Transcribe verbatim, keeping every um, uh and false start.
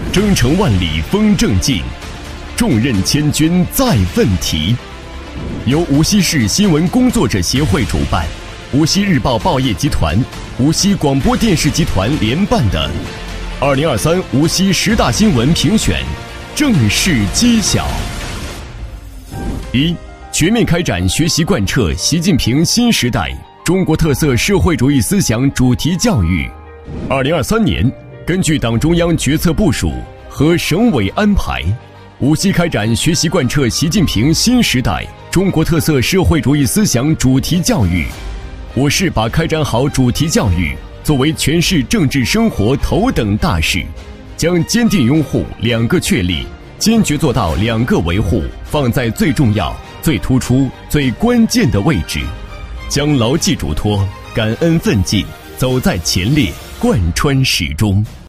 征程万里风正劲，重任千钧再奋蹄。由无锡市新闻工作者协会主办，无锡日报报业集团、无锡广播电视集团联办的二零二三无锡十大新闻评选正式揭晓。一、全面开展学习贯彻习近平新时代中国特色社会主义思想主题教育。二零二三年，根据党中央决策部署和省委安排，无锡开展学习贯彻习近平新时代中国特色社会主义思想主题教育。我市把开展好主题教育作为全市政治生活头等大事，将坚定拥护两个确立，坚决做到两个维护放在最重要、最突出、最关键的位置，将牢记嘱托、感恩奋进走在前列，贯穿始终。